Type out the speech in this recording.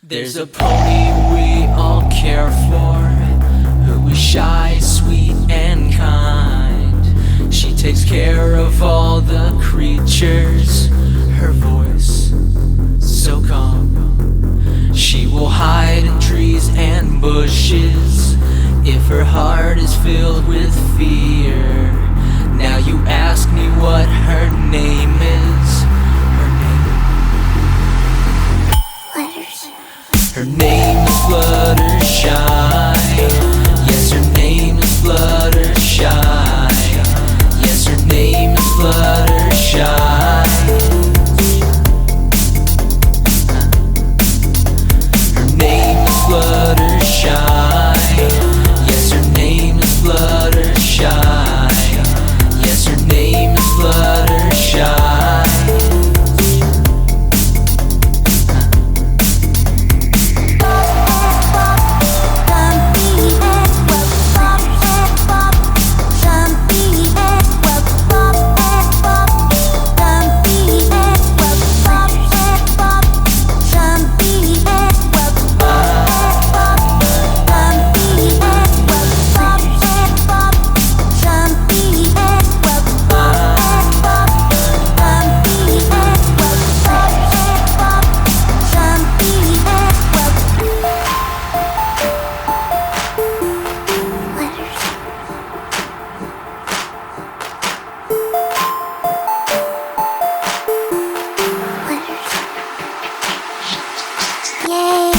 There's a pony we all care for, who is shy, sweet, and kind. She takes care of all the creatures, her voice so calm. She will hide in trees and bushes if her heart is filled with fear. Now you ask me what her name is. Her name is Fluttershy. Yes, her name is Fluttershy. Yes, her name is Fluttershy. Her name is Fluttershy. Yes, her name is Fluttershy. Yes, her name is Fluttershy. Yay!